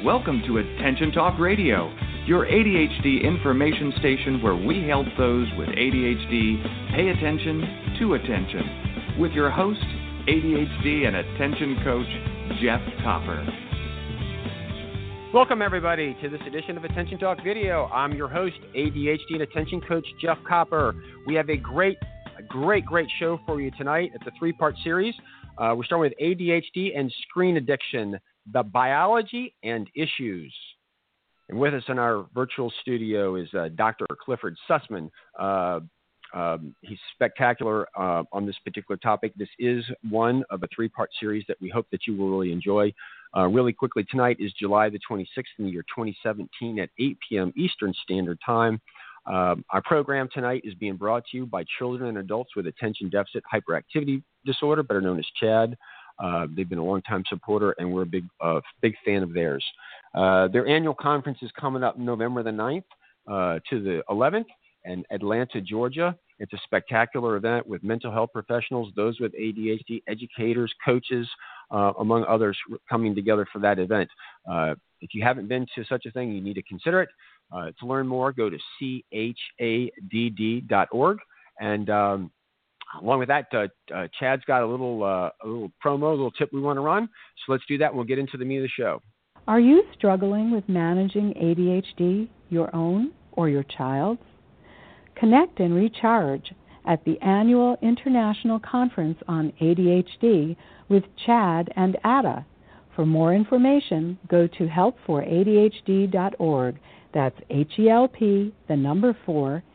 Welcome to Attention Talk Radio, your ADHD information station where we help those with ADHD pay attention to attention. With your host, ADHD and attention coach, Jeff Copper. Welcome, everybody, to this edition of Attention Talk Video. I'm your host, ADHD and attention coach, Jeff Copper. We have a great show for you tonight. It's a three-part series. We're starting with ADHD and screen addiction, the biology and issues. And with us in our virtual studio is Dr. Clifford Sussman. He's spectacular on this particular topic. This is one of a three-part series that we hope that you will really enjoy. Really quickly, tonight is July the 26th in the year 2017 at 8 p.m. Eastern Standard Time. Our program tonight is being brought to you by children and adults with attention deficit hyperactivity disorder, better known as CHAD. They've been a long-time supporter, and we're a big fan of theirs. Their annual conference is coming up November the 9th to the 11th in Atlanta, Georgia. It's a spectacular event with mental health professionals, those with ADHD, educators, coaches, among others coming together for that event. If you haven't been to such a thing, you need to consider it. To learn more, go to chadd.org. And along with that, Chad's got a little promo, a little tip we want to run. So let's do that, and we'll get into the meat of the show. Are you struggling with managing ADHD, your own or your child's? Connect and recharge at the annual International Conference on ADHD with CHAD and ADA. For more information, go to helpforadhd.org. That's HELP, 4,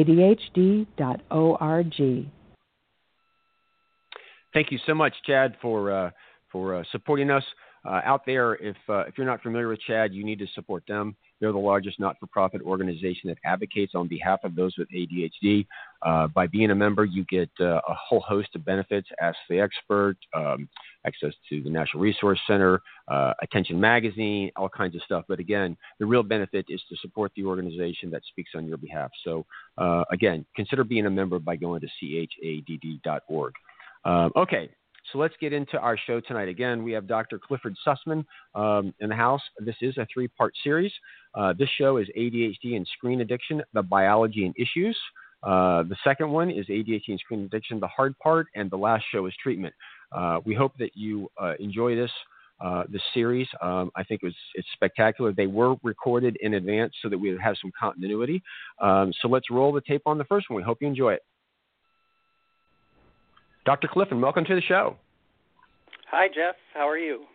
ADHD.org. Thank you so much, Chad, for supporting us out there. If you're not familiar with CHAD, you need to support them. They're the largest not-for-profit organization that advocates on behalf of those with ADHD. By being a member, you get a whole host of benefits: Ask the Expert, access to the National Resource Center, Attention Magazine, all kinds of stuff. But again, the real benefit is to support the organization that speaks on your behalf. So again, consider being a member by going to chadd.org. Okay. So let's get into our show tonight. Again, we have Dr. Clifford Sussman in the house. This is a three-part series. This show is ADHD and screen addiction, the biology and issues. The second one is ADHD and screen addiction, the hard part. And the last show is treatment. We hope that you enjoy this series. I think it's spectacular. They were recorded in advance so that we would have some continuity. So let's roll the tape on the first one. We hope you enjoy it. Dr. Clifford, welcome to the show. Hi, Jeff. How are you?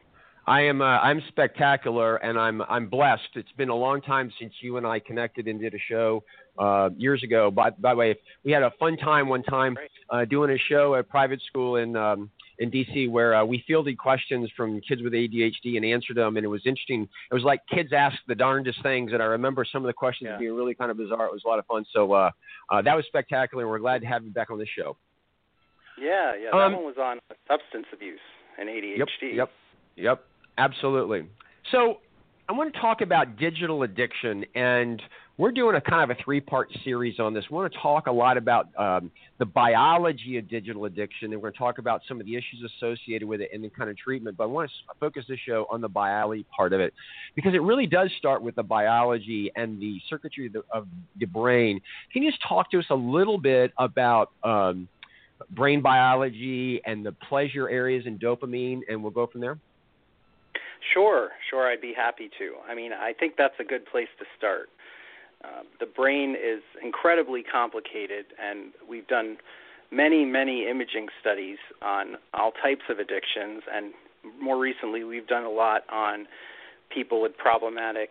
I'm spectacular, and I'm blessed. It's been a long time since you and I connected and did a show years ago. By the way, we had a fun time one time doing a show at private school in D.C. where we fielded questions from kids with ADHD and answered them, and it was interesting. It was like kids asked the darndest things, and I remember some of the questions being really kind of bizarre. It was a lot of fun. So that was spectacular, and we're glad to have you back on the show. Yeah, that one was on substance abuse and ADHD. Yep, absolutely. So I want to talk about digital addiction, and we're doing a kind of a three-part series on this. We want to talk a lot about the biology of digital addiction, and we're going to talk about some of the issues associated with it and the kind of treatment. But I want to focus this show on the biology part of it because it really does start with the biology and the circuitry of the brain. Can you just talk to us a little bit about brain biology and the pleasure areas and dopamine, and we'll go from there? Sure, I'd be happy to. I mean, I think that's a good place to start. The brain is incredibly complicated, and we've done many, many imaging studies on all types of addictions, and more recently we've done a lot on people with problematic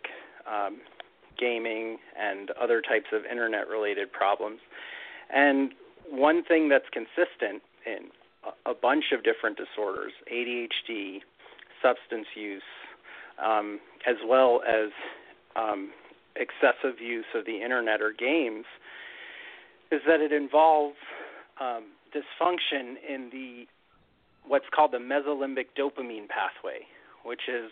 gaming and other types of internet-related problems. And one thing that's consistent in a bunch of different disorders, ADHD, substance use, as well as excessive use of the internet or games, is that it involves dysfunction in what's called the mesolimbic dopamine pathway, which is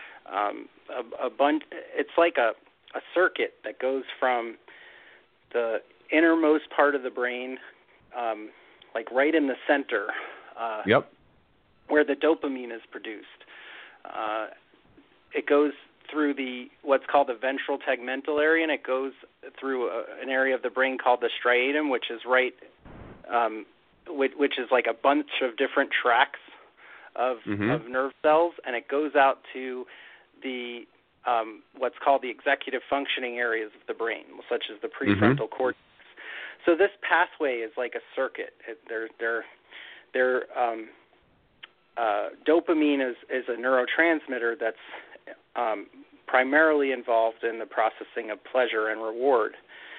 a bunch. It's like a circuit that goes from the innermost part of the brain, like right in the center, where the dopamine is produced. It goes through what's called the ventral tegmental area, and it goes through an area of the brain called the striatum, which is which is like a bunch of different tracts of nerve cells, and it goes out to the what's called the executive functioning areas of the brain, such as the prefrontal cortex. So this pathway is like a circuit. Dopamine is a neurotransmitter that's primarily involved in the processing of pleasure and reward,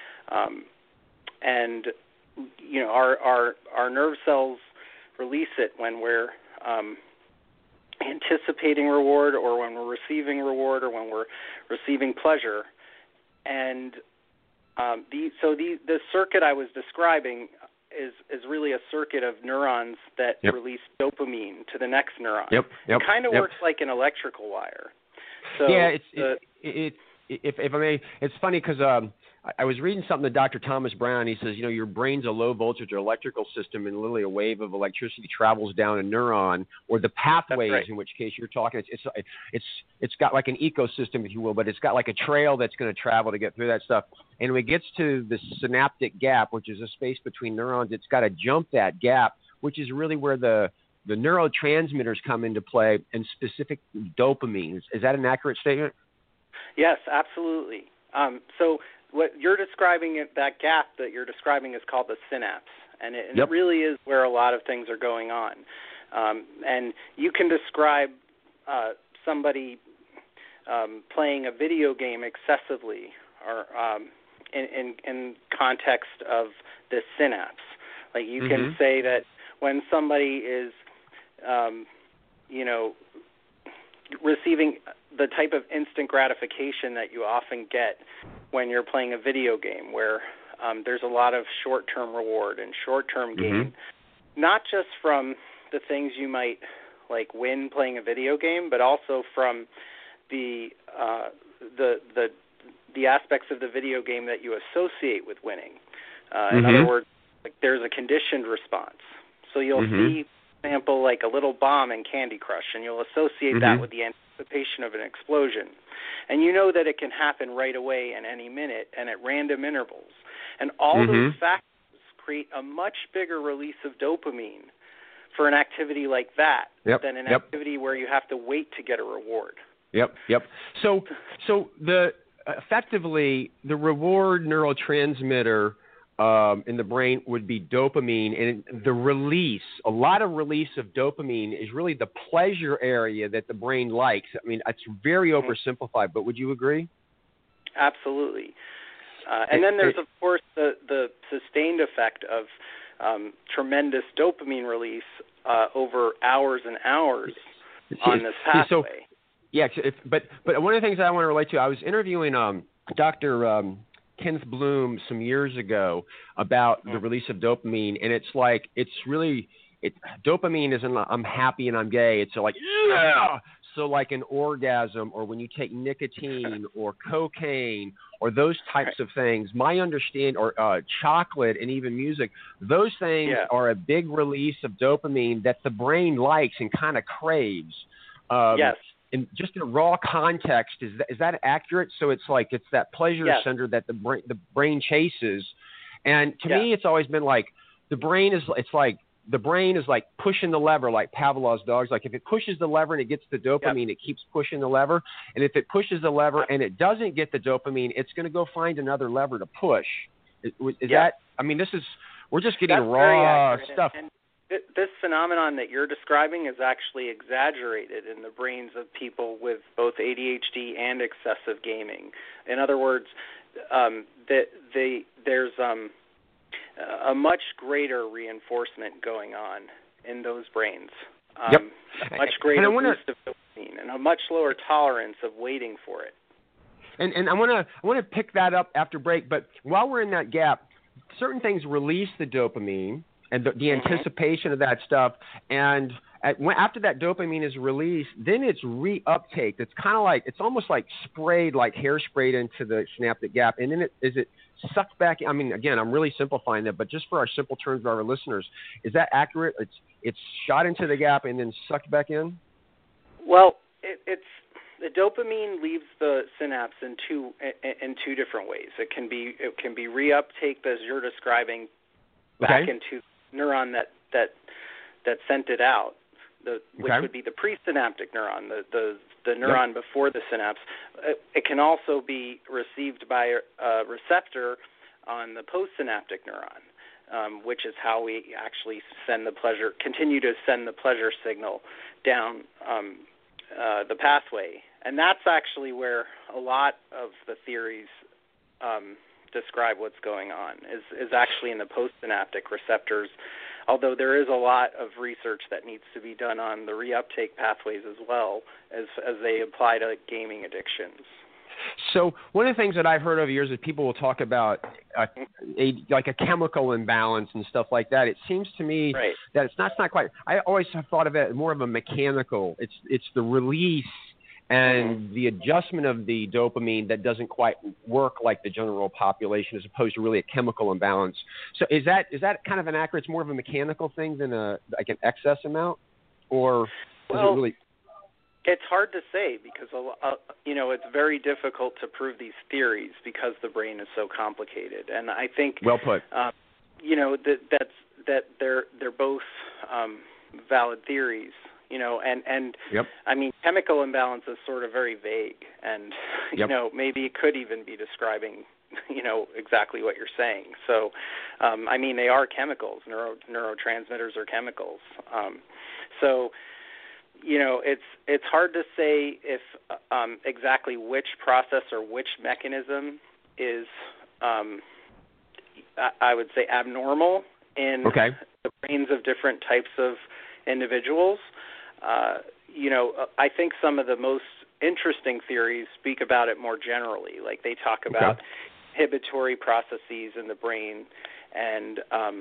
and our nerve cells release it when we're anticipating reward, or when we're receiving reward, or when we're receiving pleasure. And the circuit I was describing is really a circuit of neurons that release dopamine to the next neuron. It kind of works like an electrical wire. So yeah, if I may, it's funny because I was reading something to Dr. Thomas Brown. He says, your brain's a low voltage or electrical system, and literally a wave of electricity travels down a neuron, or the pathways, in which case you're talking. It's got like an ecosystem, if you will, but it's got like a trail that's going to travel to get through that stuff. And when it gets to the synaptic gap, which is a space between neurons, it's got to jump that gap, which is really where the neurotransmitters come into play, and specific dopamine. Is that an accurate statement? Yes, absolutely. So what you're describing, that gap that you're describing, is called the synapse, and it really is where a lot of things are going on. And you can describe somebody playing a video game excessively, or in context of this synapse. Like you can say that when somebody is, receiving the type of instant gratification that you often get when you're playing a video game, where there's a lot of short-term reward and short-term gain, not just from the things you might like win playing a video game, but also from the aspects of the video game that you associate with winning. In other words, like there's a conditioned response. So you'll see, for example, like a little bomb in Candy Crush, and you'll associate that with the anticipation of an explosion. And you know that it can happen right away and any minute and at random intervals. And all those factors create a much bigger release of dopamine for an activity like that than an activity where you have to wait to get a reward. So effectively, the reward neurotransmitter in the brain would be dopamine, and the release, a lot of release of dopamine is really the pleasure area that the brain likes. I mean, it's very oversimplified, but would you agree? Absolutely. And then there's, of course, the sustained effect of tremendous dopamine release over hours and hours on this pathway. But one of the things that I want to relate to, I was interviewing Dr. Kenneth Bloom some years ago about the release of dopamine, and it's like dopamine isn't I'm happy and I'm gay. It's like so like an orgasm, or when you take nicotine or cocaine or those types of things. My understanding, or chocolate and even music, those things are a big release of dopamine that the brain likes and kind of craves. And just in raw context, is that accurate? So it's like it's that pleasure center that the brain chases, and to me, it's always been like the brain is like pushing the lever, like Pavlov's dogs. Like if it pushes the lever and it gets the dopamine, it keeps pushing the lever, and if it pushes the lever and it doesn't get the dopamine, it's going to go find another lever to push. Is that? I mean, we're just getting raw stuff. And this phenomenon that you're describing is actually exaggerated in the brains of people with both ADHD and excessive gaming. In other words, there's a much greater reinforcement going on in those brains. A much greater boost of dopamine and a much lower tolerance of waiting for it. And I want to pick that up after break. But while we're in that gap, certain things release the dopamine and the anticipation of that stuff. And after that dopamine is released, then it's reuptake. It's kind of like, it's almost like sprayed, like hairsprayed into the synaptic gap. And then is it sucked back? I mean, again, I'm really simplifying that, but just for our simple terms of our listeners, is that accurate? It's shot into the gap and then sucked back in? Well, it's The dopamine leaves the synapse in two different ways. It can be reuptake, as you're describing, back into neuron that sent it out, which would be the presynaptic neuron, the neuron before the synapse. It can also be received by a receptor on the postsynaptic neuron, which is how we actually continue to send the pleasure signal down the pathway. And that's actually where a lot of the theories describe what's going on, is actually in the postsynaptic receptors, although there is a lot of research that needs to be done on the reuptake pathways as well as they apply to gaming addictions. So one of the things that I've heard over the years is people will talk about like a chemical imbalance and stuff like that. It seems to me that it's not quite. I always have thought of it more of a mechanical. It's the release and the adjustment of the dopamine that doesn't quite work like the general population, as opposed to really a chemical imbalance. So is that kind of inaccurate? It's more of a mechanical thing than an excess amount, or is it really? It's hard to say because it's very difficult to prove these theories because the brain is so complicated. And I think well put. That they're both valid theories. And I mean, chemical imbalance is sort of very vague, and maybe it could even be describing exactly what you're saying. So, I mean, they are chemicals. Neurotransmitters are chemicals. It's hard to say if exactly which process or which mechanism is, I would say, abnormal in the brains of different types of individuals. I think some of the most interesting theories speak about it more generally. Like they talk about inhibitory processes in the brain and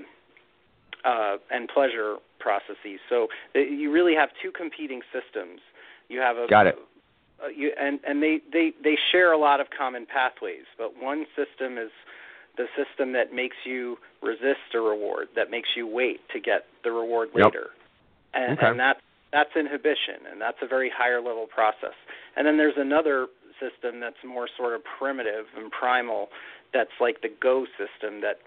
pleasure processes. So you really have two competing systems. You have and they share a lot of common pathways, but one system is the system that makes you resist a reward, that makes you wait to get the reward later. And that's inhibition, and that's a very higher level process. And then there's another system that's more sort of primitive and primal, that's like the go system, that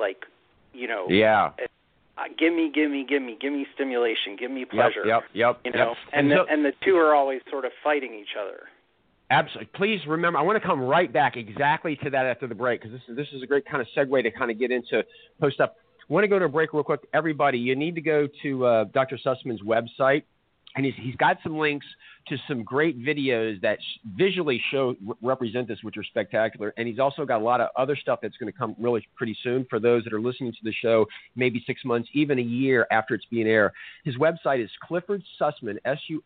give me stimulation, give me pleasure. And the two are always sort of fighting each other. Absolutely. Please remember, I want to come right back exactly to that after the break, because this is a great kind of segue to kind of get into post-up. I want to go to a break real quick. Everybody, you need to go to Dr. Sussman's website, and he's got some links to some great videos that visually represent this, which are spectacular. And he's also got a lot of other stuff that's going to come really pretty soon for those that are listening to the show, maybe 6 months, even a year after it's being aired. His website is Clifford Sussman,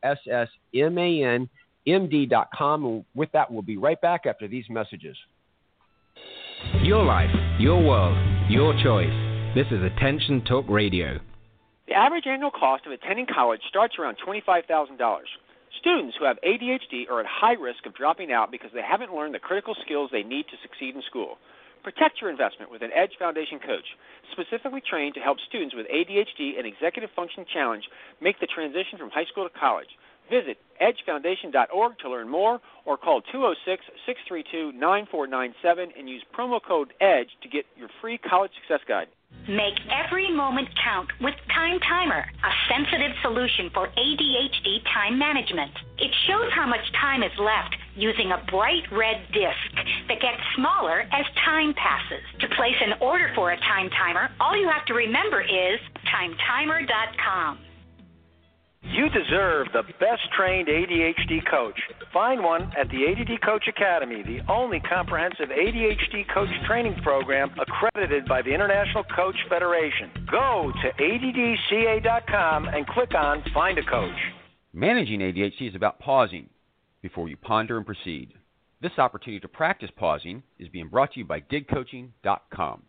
SUSSMAN.MD.com. And with that, we'll be right back after these messages. Your life, your world, your choice. This is Attention Talk Radio. The average annual cost of attending college starts around $25,000. Students who have ADHD are at high risk of dropping out because they haven't learned the critical skills they need to succeed in school. Protect your investment with an EDGE Foundation coach, specifically trained to help students with ADHD and executive function challenge make the transition from high school to college. Visit edgefoundation.org to learn more, or call 206-632-9497 and use promo code EDGE to get your free college success guide. Make every moment count with Time Timer, a sensitive solution for ADHD time management. It shows how much time is left using a bright red disc that gets smaller as time passes. To place an order for a Time Timer, all you have to remember is timetimer.com. You deserve the best-trained ADHD coach. Find one at the ADD Coach Academy, the only comprehensive ADHD coach training program accredited by the International Coach Federation. Go to addca.com and click on Find a Coach. Managing ADHD is about pausing before you ponder and proceed. This opportunity to practice pausing is being brought to you by digcoaching.com.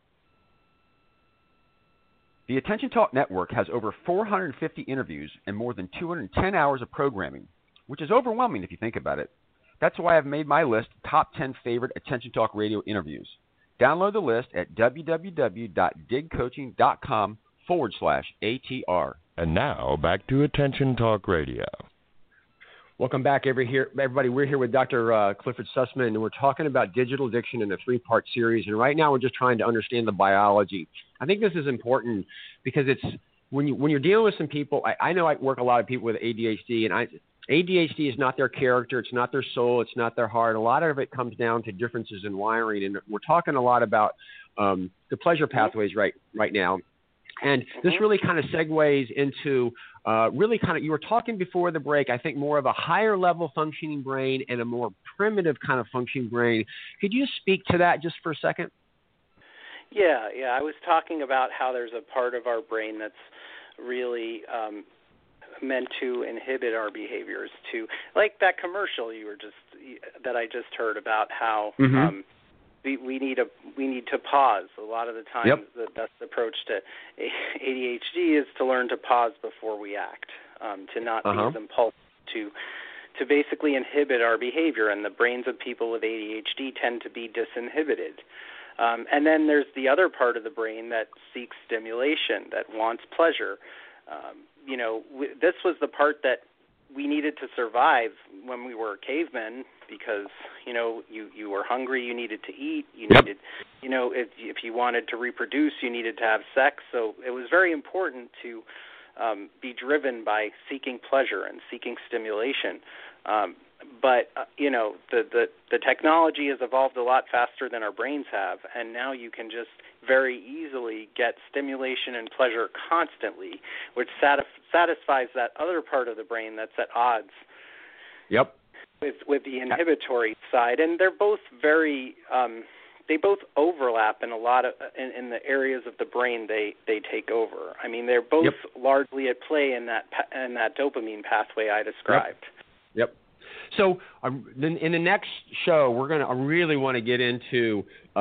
The Attention Talk Network has over 450 interviews and more than 210 hours of programming, which is overwhelming if you think about it. That's why I've made my list top 10 favorite Attention Talk Radio interviews. Download the list at www.digcoaching.com/ATR. And now back to Attention Talk Radio. Welcome back, everybody. We're here with Dr. Clifford Sussman, and we're talking about digital addiction in a 3-part series. And right now, we're just trying to understand the biology. I think this is important because it's when you're dealing with some people. I know I work a lot of people with ADHD, and ADHD is not their character, it's not their soul, it's not their heart. A lot of it comes down to differences in wiring, and we're talking a lot about the pleasure pathways right now. And this really kind of segues into you were talking before the break, I think more of a higher level functioning brain and a more primitive kind of functioning brain. Could you speak to that just for a second? Yeah. I was talking about how there's a part of our brain that's really meant to inhibit our behaviors, to like that commercial that I just heard about how we need to pause. A lot of the time, the best approach to ADHD is to learn to pause before we act, to not be as impulsive, to basically inhibit our behavior. And the brains of people with ADHD tend to be disinhibited. And then there's the other part of the brain that seeks stimulation, that wants pleasure. This was the part that we needed to survive when we were cavemen, because you were hungry, you needed to eat, you needed, if you wanted to reproduce, you needed to have sex. So it was very important to be driven by seeking pleasure and seeking stimulation. But the technology has evolved a lot faster than our brains have, and now you can just very easily get stimulation and pleasure constantly, which satisfies that other part of the brain that's at odds with the inhibitory side. And they're both very they both overlap in a lot of in the areas of the brain they take over. I mean, they're both largely at play in that dopamine pathway I described. Yep. So in the next show, I really want to get into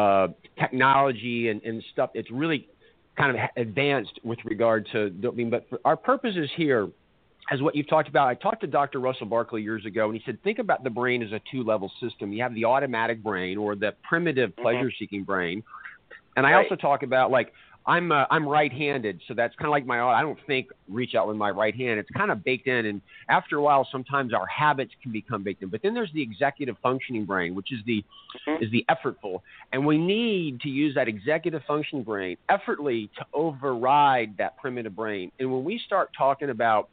technology and stuff. It's really kind of advanced with regard to dopamine. But for our purposes here, as what you've talked about, I talked to Dr. Russell Barkley years ago, and he said, think about the brain as a 2-level system. You have the automatic brain, or the primitive pleasure-seeking brain. And I also talk about, like, I'm right-handed, so that's kind of like I don't reach out with my right hand. It's kind of baked in, and after a while, sometimes our habits can become baked in. But then there's the executive functioning brain, which is the effortful, and we need to use that executive functioning brain effortlessly to override that primitive brain. And when we start talking about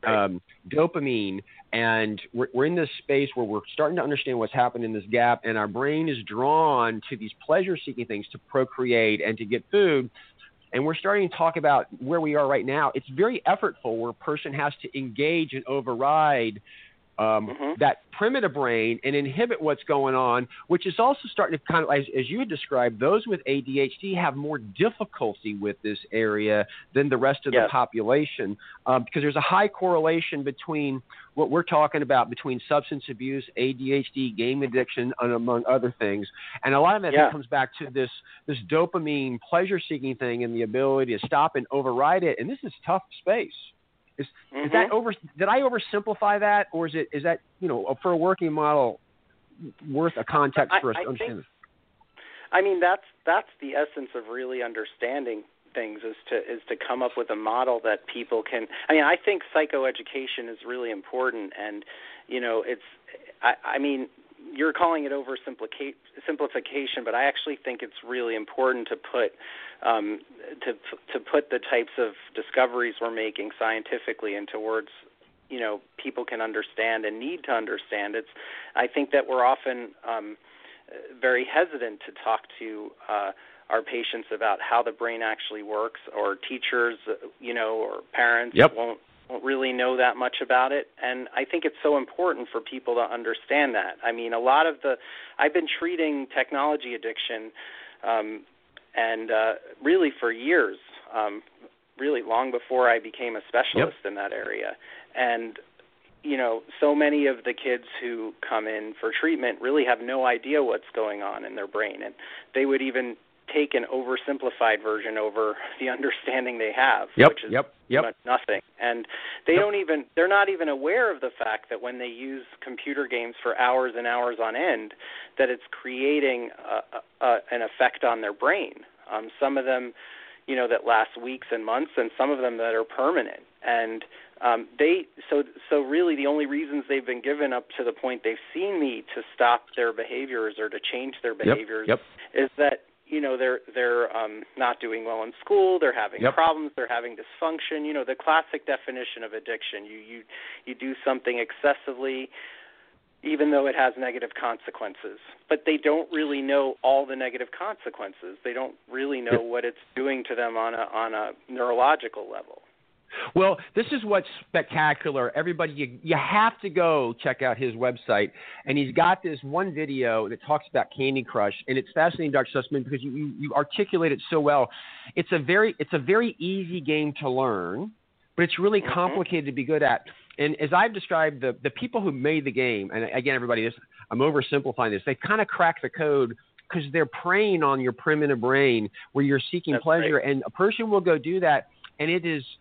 dopamine, and we're in this space where we're starting to understand what's happened in this gap, and our brain is drawn to these pleasure-seeking things to procreate and to get food. And we're starting to talk about where we are right now. It's very effortful, where a person has to engage and override that primitive brain and inhibit what's going on, which is also starting to kind of, as you had described, those with ADHD have more difficulty with this area than the rest of the population, because there's a high correlation between what we're talking about, between substance abuse, ADHD, game addiction, and among other things. And a lot of that comes back to this dopamine pleasure-seeking thing and the ability to stop and override it. And this is tough space. Is that did I oversimplify that, or is that for a working model worth a context for us to understand? I mean, that's the essence of really understanding things, is to come up with a model that people can. I mean, I think psychoeducation is really important, and you're calling it simplification, but I actually think it's really important to put the types of discoveries we're making scientifically into words people can understand and need to understand. I think that we're often very hesitant to talk to our patients about how the brain actually works, or teachers, or parents won't really know that much about it. And I think it's so important for people to understand that. I mean, I've been treating technology addiction and really for years, really long before I became a specialist in that area. And, so many of the kids who come in for treatment really have no idea what's going on in their brain. And they would even take an oversimplified version over the understanding they have, which is nothing. And they're not even aware of the fact that when they use computer games for hours and hours on end, that it's creating an effect on their brain. Some of them, that last weeks and months, and some of them that are permanent. And So really the only reasons they've been given up to the point they've seen me to stop their behaviors or to change their behaviors is that they're not doing well in school, they're having problems, they're having dysfunction. The classic definition of addiction. You do something excessively, even though it has negative consequences. But they don't really know all the negative consequences. They don't really know what it's doing to them on a neurological level. Well, this is what's spectacular. Everybody, you have to go check out his website. And he's got this one video that talks about Candy Crush. And it's fascinating, Dr. Sussman, because you articulate it so well. It's a very easy game to learn, but it's really complicated to be good at. And as I've described, the people who made the game, and again, everybody, I'm oversimplifying this, they kind of crack the code because they're preying on your primitive brain where you're seeking pleasure. Right. And a person will go do that, and it is –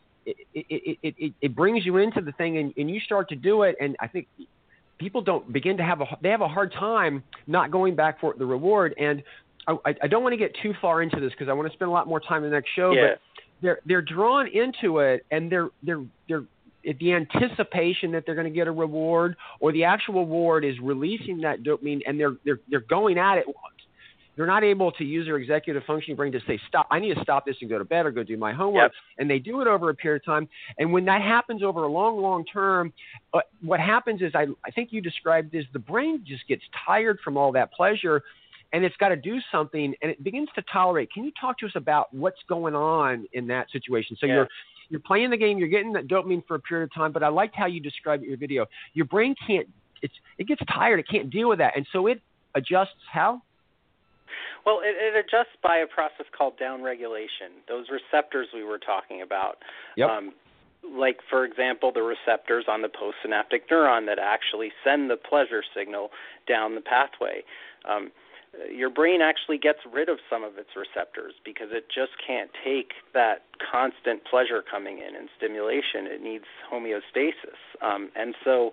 It brings you into the thing, and you start to do it, and I think people don't begin to have a hard time not going back for the reward. And I don't want to get too far into this because I want to spend a lot more time in the next show. But they're drawn into it, and they're the anticipation that they're going to get a reward, or the actual reward is releasing that dopamine, and they're going at it. They're not able to use their executive functioning brain to say, stop, I need to stop this and go to bed or go do my homework. And they do it over a period of time. And when that happens over a long, long term, what happens is, I think you described is the brain just gets tired from all that pleasure, and it's got to do something, and it begins to tolerate. Can you talk to us about what's going on in that situation? So you're playing the game, you're getting that dopamine for a period of time, but I liked how you described it in your video. Your brain it gets tired, it can't deal with that, and so it adjusts how? Well, it adjusts by a process called downregulation. Those receptors we were talking about, like, for example, the receptors on the postsynaptic neuron that actually send the pleasure signal down the pathway. Your brain actually gets rid of some of its receptors because it just can't take that constant pleasure coming in and stimulation. It needs homeostasis. And so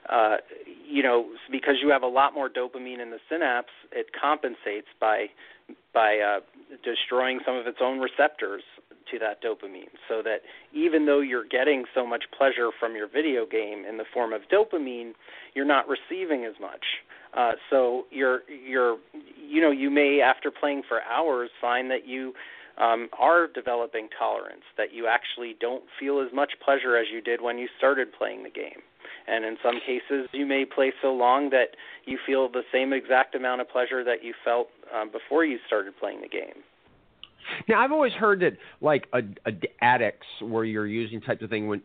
because you have a lot more dopamine in the synapse, it compensates by destroying some of its own receptors to that dopamine, so that even though you're getting so much pleasure from your video game in the form of dopamine, you're not receiving as much. So you may, after playing for hours, find that you are developing tolerance, that you actually don't feel as much pleasure as you did when you started playing the game. And in some cases, you may play so long that you feel the same exact amount of pleasure that you felt before you started playing the game. Now, I've always heard that, like, addicts, where you're using types of thing when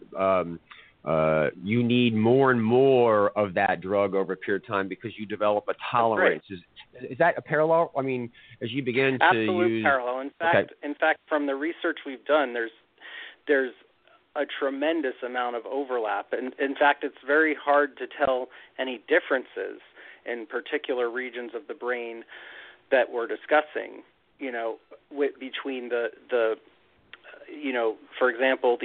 you need more and more of that drug over a period of time because you develop a tolerance. Right. Is that a parallel? I mean, as you begin to use... Absolute parallel. In fact, from the research we've done, there's a tremendous amount of overlap. And in fact, it's very hard to tell any differences in particular regions of the brain that we're discussing, between for example,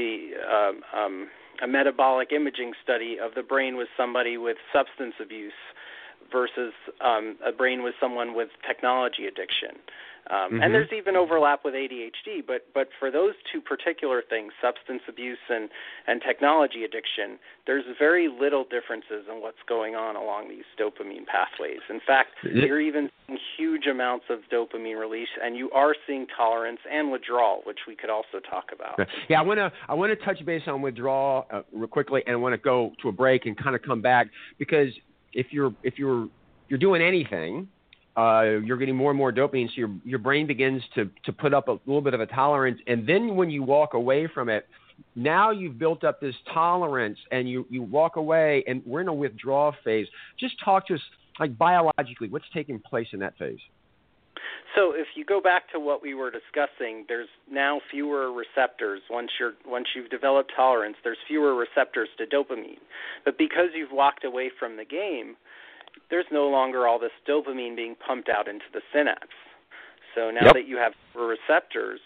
a metabolic imaging study of the brain with somebody with substance abuse versus a brain with someone with technology addiction. And there's even overlap with ADHD, but for those two particular things, substance abuse and technology addiction, there's very little differences in what's going on along these dopamine pathways. In fact, you're even seeing huge amounts of dopamine release, and you are seeing tolerance and withdrawal, which we could also talk about. Yeah, I want to touch base on withdrawal real quickly, and I want to go to a break and kind of come back, because if you're doing anything, you're getting more and more dopamine, so your brain begins to put up a little bit of a tolerance, and then when you walk away from it, now you've built up this tolerance, and you walk away, and we're in a withdrawal phase. Just talk to us, like, biologically, what's taking place in that phase? So if you go back to what we were discussing, there's now fewer receptors. Once you've developed tolerance, there's fewer receptors to dopamine. But because you've walked away from the game, there's no longer all this dopamine being pumped out into the synapse. So now that you have receptors,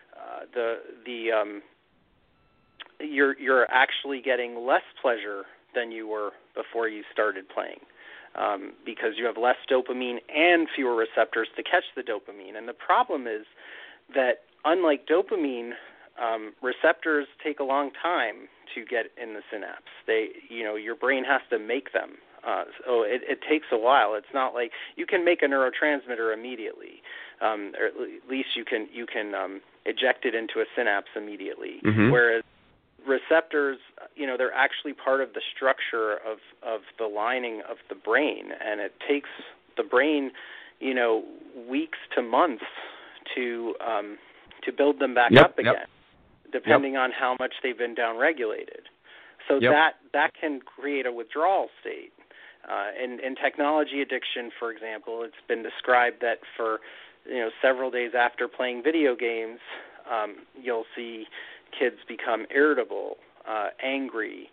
you're actually getting less pleasure than you were before you started playing, because you have less dopamine and fewer receptors to catch the dopamine. And the problem is that, unlike dopamine, receptors take a long time to get in the synapse. Your brain has to make them. So it takes a while. It's not like you can make a neurotransmitter immediately, or at least you can eject it into a synapse immediately. Mm-hmm. Whereas receptors, they're actually part of the structure of the lining of the brain, and it takes the brain, weeks to months to build them back up again, depending on how much they've been downregulated. So that can create a withdrawal state. In technology addiction, for example, it's been described that for several days after playing video games, you'll see kids become irritable, angry,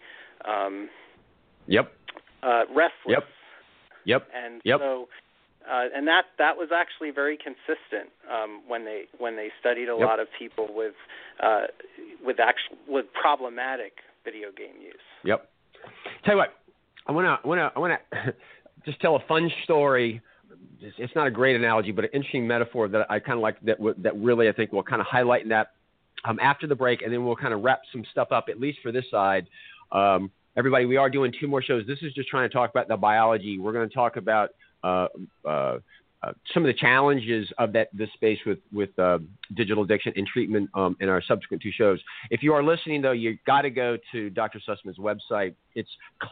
restless. So, and that was actually very consistent when they studied a lot of people with problematic video game use. Yep. Tell you what, I want to just tell a fun story. It's not a great analogy, but an interesting metaphor that I kind of like that really I think will kind of highlight that after the break, and then we'll kind of wrap some stuff up, at least for this side. Everybody, we are doing 2 more shows. This is just trying to talk about the biology. We're going to talk about some of the challenges of this space with digital addiction and treatment in our subsequent 2 shows. If you are listening, though, you've got to go to Dr. Sussman's website. It's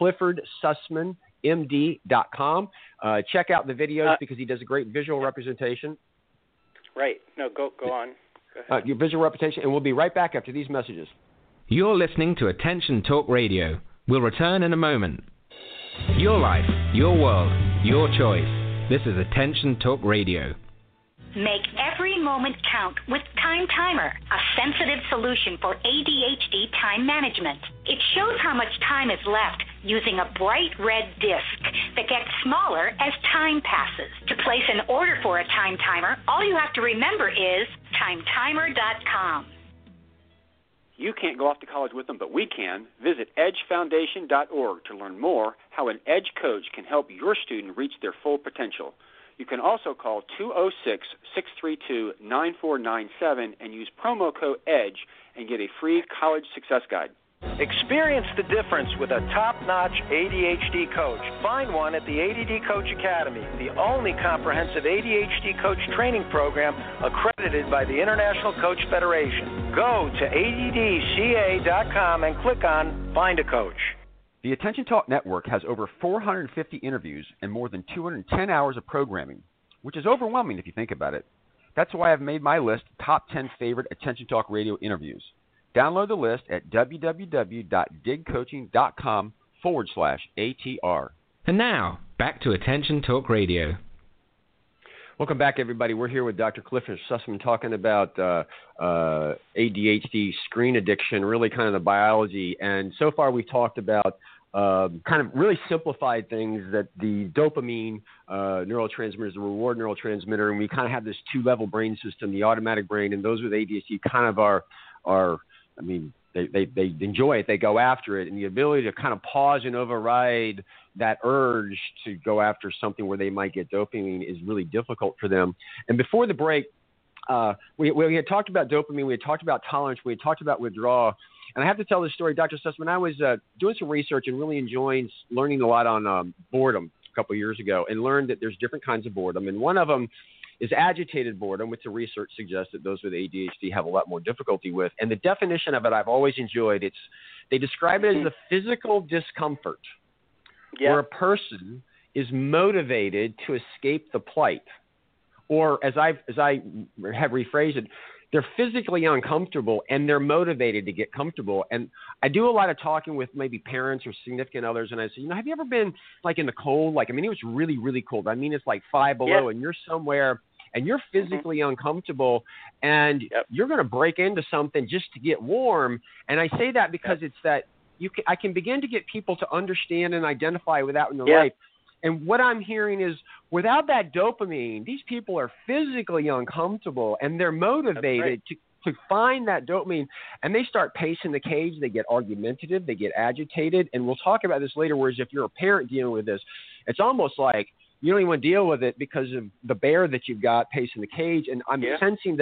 CliffordSussmanMD.com. Check out the videos because he does a great visual representation. Right. No, go on. Go ahead. Your visual representation, and we'll be right back after these messages. You're listening to Attention Talk Radio. We'll return in a moment. Your life, your world, your choice. This is Attention Talk Radio. Make every moment count with Time Timer, a sensitive solution for ADHD time management. It shows how much time is left using a bright red disc that gets smaller as time passes. To place an order for a Time Timer, all you have to remember is timetimer.com. You can't go off to college with them, but we can. Visit edgefoundation.org to learn more how an EDGE coach can help your student reach their full potential. You can also call 206-632-9497 and use promo code EDGE and get a free college success guide. Experience the difference with a top-notch ADHD coach. Find one at the ADD Coach Academy, the only comprehensive ADHD coach training program accredited by the International Coach Federation. Go to addca.com and click on Find a Coach. The Attention Talk Network has over 450 interviews and more than 210 hours of programming, which is overwhelming if you think about it. That's why I've made my list top 10 favorite Attention Talk Radio interviews. Download the list at www.digcoaching.com/ATR. And now, back to Attention Talk Radio. Welcome back, everybody. We're here with Dr. Clifford Sussman talking about ADHD, screen addiction, really kind of the biology. And so far we've talked about kind of really simplified things, that the dopamine neurotransmitter is the reward neurotransmitter, and we kind of have this 2-level brain system, the automatic brain, and those with ADHD kind of are I mean, they enjoy it, they go after it, and the ability to kind of pause and override that urge to go after something where they might get dopamine is really difficult for them. And before the break, we had talked about dopamine, we had talked about tolerance, we had talked about withdrawal. And I have to tell this story, Dr. Sussman. I was doing some research and really enjoying learning a lot on boredom a couple of years ago, and learned that there's different kinds of boredom. And one of them is agitated boredom, which the research suggests that those with ADHD have a lot more difficulty with. And the definition of it I've always enjoyed. They describe it as the physical discomfort where a person is motivated to escape the plight. Or as I have rephrased it, they're physically uncomfortable and they're motivated to get comfortable. And I do a lot of talking with maybe parents or significant others, and I say, have you ever been like in the cold? It was really, really cold. I mean, it's like 5 below, and you're somewhere and you're physically uncomfortable, and you're going to break into something just to get warm. And I say that because it's that I can begin to get people to understand and identify with that in their life. And what I'm hearing is, without that dopamine, these people are physically uncomfortable, and they're motivated to find that dopamine, and they start pacing the cage. They get argumentative, they get agitated, and we'll talk about this later, whereas if you're a parent dealing with this, it's almost like you don't even want to deal with it because of the bear that you've got pacing the cage. And I'm sensing that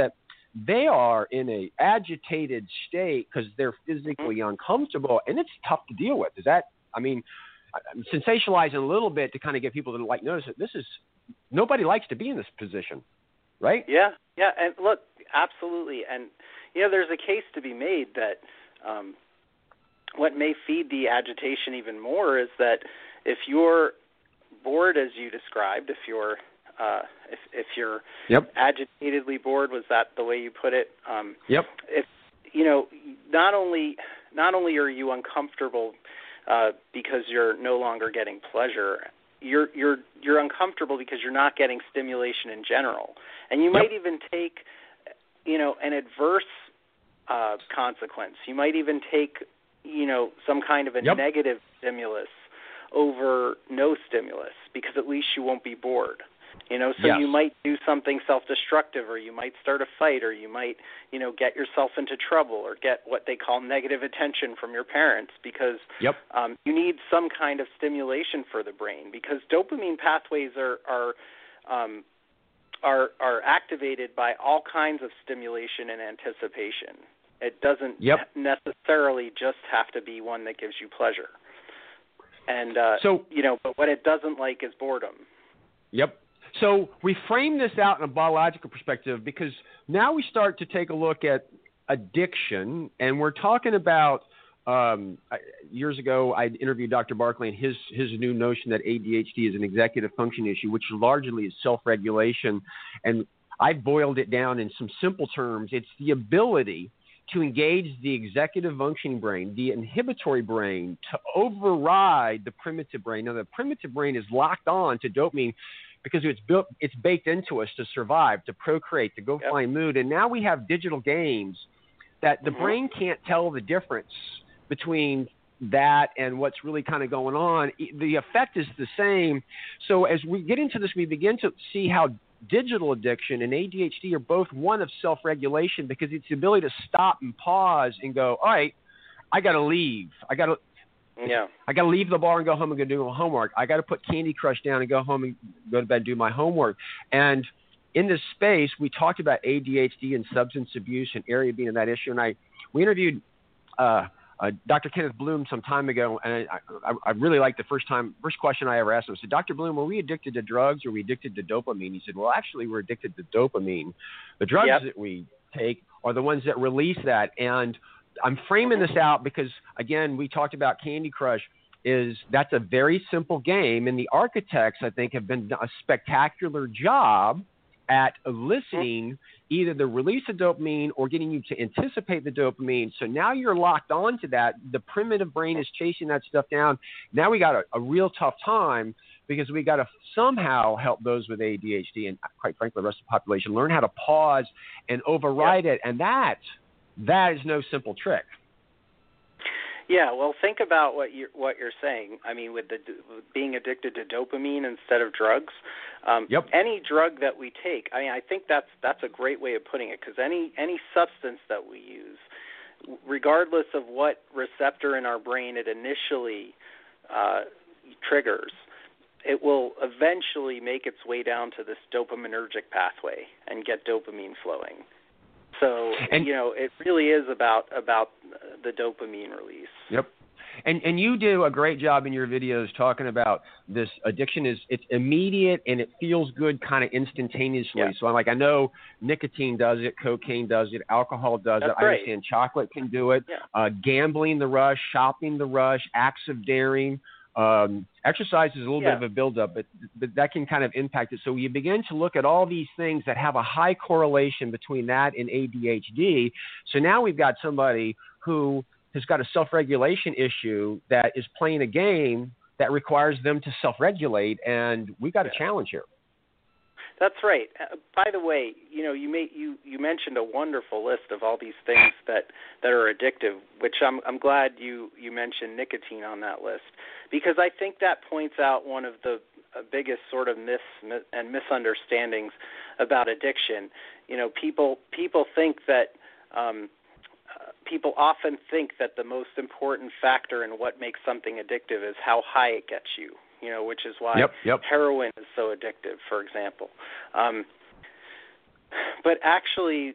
they are in a agitated state because they're physically uncomfortable, and it's tough to deal with. I'm sensationalizing a little bit to kind of get people to notice that nobody likes to be in this position, right? Yeah, and look, absolutely, and there's a case to be made that what may feed the agitation even more is that if you're bored, as you described, if you're agitatedly bored, was that the way you put it? If not only are you uncomfortable because you're no longer getting pleasure, you're uncomfortable because you're not getting stimulation in general, and you might even take an adverse consequence. You might even take some kind of a negative stimulus over no stimulus because at least you won't be bored. You might do something self-destructive, or you might start a fight, or you might, get yourself into trouble, or get what they call negative attention from your parents because you need some kind of stimulation for the brain, because dopamine pathways are activated by all kinds of stimulation and anticipation. It doesn't necessarily just have to be one that gives you pleasure. And but what it doesn't like is boredom. So we frame this out in a biological perspective because now we start to take a look at addiction, and we're talking about years ago I interviewed Dr. Barkley and his new notion that ADHD is an executive function issue, which largely is self-regulation. And I boiled it down in some simple terms. It's the ability to engage the executive functioning brain, the inhibitory brain, to override the primitive brain. Now, the primitive brain is locked on to dopamine because it's baked into us to survive, to procreate, to go find mood. And now we have digital games that the brain can't tell the difference between that and what's really kind of going on. The effect is the same. So as we get into this, we begin to see how digital addiction and ADHD are both one of self-regulation, because it's the ability to stop and pause and go, all right, I got to leave. I got to leave the bar and go home and go do my homework. I got to put Candy Crush down and go home and go to bed and do my homework. And in this space, we talked about ADHD and substance abuse and area being that issue. And we interviewed Dr. Kenneth Bloom some time ago, and I really liked the first question I ever asked him. I said, Dr. Bloom, were we addicted to drugs or were we addicted to dopamine? He said, well, actually, we're addicted to dopamine. The drugs that we take are the ones that release that. And I'm framing this out because, again, we talked about Candy Crush. That's a very simple game, and the architects, I think, have done a spectacular job at eliciting either the release of dopamine or getting you to anticipate the dopamine. So now you're locked on to that. The primitive brain is chasing that stuff down. Now we got a real tough time because we got to somehow help those with ADHD and, quite frankly, the rest of the population learn how to pause and override it. And that is no simple trick. Yeah, well, think about what you're saying. I mean, with being addicted to dopamine instead of drugs, any drug that we take. I mean, I think that's a great way of putting it, because any substance that we use, regardless of what receptor in our brain it initially triggers, it will eventually make its way down to this dopaminergic pathway and get dopamine flowing. So, it really is about the dopamine release. Yep. And you do a great job in your videos talking about this addiction it's immediate and it feels good kind of instantaneously. Yeah. So I know nicotine does it, cocaine does it, alcohol does it. I understand chocolate can do it. Yeah. Gambling the rush, shopping the rush, acts of daring. Exercise is a little bit of a buildup, but that can kind of impact it. So you begin to look at all these things that have a high correlation between that and ADHD. So now we've got somebody who has got a self-regulation issue that is playing a game that requires them to self-regulate, and we've got a challenge here. That's right. By the way, you mentioned a wonderful list of all these things that are addictive, which I'm glad you mentioned nicotine on that list, because I think that points out one of the biggest sort of myths and misunderstandings about addiction. People think that people often think that the most important factor in what makes something addictive is how high it gets you. Which is why heroin is so addictive, for example. But actually,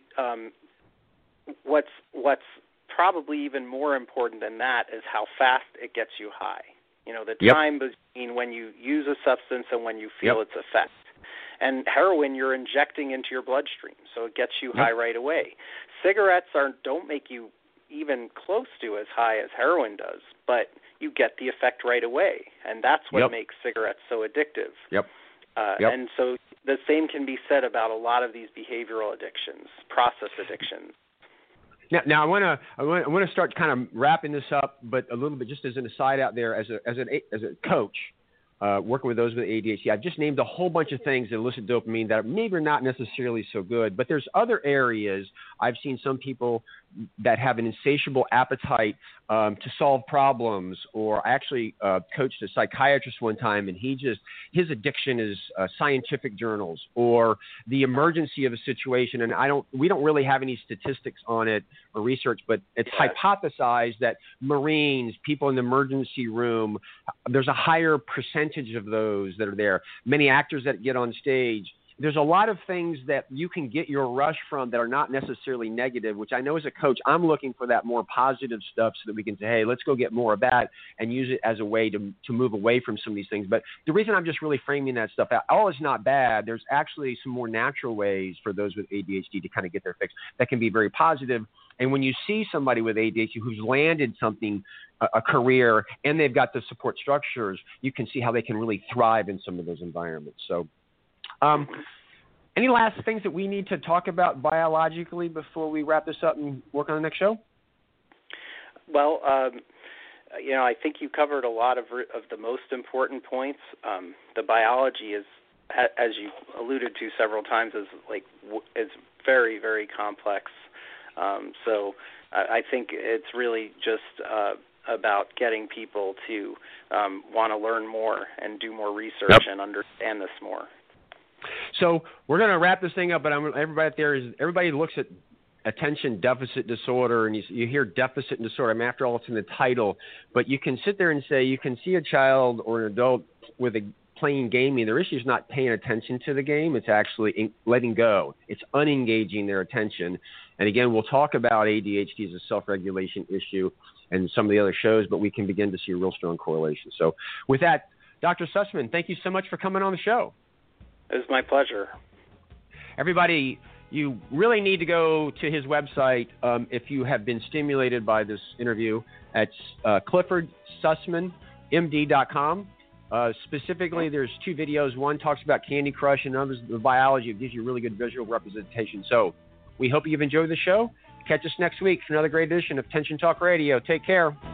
what's probably even more important than that is how fast it gets you high. The time between when you use a substance and when you feel its effect. And heroin, you're injecting into your bloodstream, so it gets you high right away. Cigarettes don't make you even close to as high as heroin does, but you get the effect right away, and that's what makes cigarettes so addictive. And so the same can be said about a lot of these behavioral addictions, process addictions. Now I want to start kind of wrapping this up, but a little bit just as an aside out there, as a coach working with those with ADHD, I've just named a whole bunch of things that elicit dopamine that maybe are not necessarily so good, but there's other areas. I've seen some people that have an insatiable appetite to solve problems, or I actually coached a psychiatrist one time, and his addiction is scientific journals or the emergency of a situation. And we don't really have any statistics on it or research, but it's hypothesized that Marines, people in the emergency room, there's a higher percentage of those that are there. Many actors that get on stage. There's a lot of things that you can get your rush from that are not necessarily negative, which I know as a coach, I'm looking for that more positive stuff so that we can say, hey, let's go get more of that and use it as a way to move away from some of these things. But the reason I'm just really framing that stuff out, all is not bad. There's actually some more natural ways for those with ADHD to kind of get their fix that can be very positive. And when you see somebody with ADHD who's landed something, a career, and they've got the support structures, you can see how they can really thrive in some of those environments. So any last things that we need to talk about biologically before we wrap this up and work on the next show? Well, I think you covered a lot of the most important points. The biology is, as you alluded to several times, is very, very complex. So I think it's really just about getting people to want to learn more and do more research and understand this more. So we're going to wrap this thing up, but everybody looks at attention deficit disorder, and you hear deficit and disorder. After all, it's in the title, but you can sit there and say you can see a child or an adult playing gaming. Their issue is not paying attention to the game. It's actually letting go. It's unengaging their attention. And again, we'll talk about ADHD as a self-regulation issue and some of the other shows, but we can begin to see a real strong correlation. So with that, Dr. Sussman, thank you so much for coming on the show. It was my pleasure. Everybody, you really need to go to his website if you have been stimulated by this interview. It's CliffordSussmanMD.com. Specifically, there's two videos. One talks about Candy Crush, and another is the biology. It gives you a really good visual representation. So we hope you've enjoyed the show. Catch us next week for another great edition of Tension Talk Radio. Take care.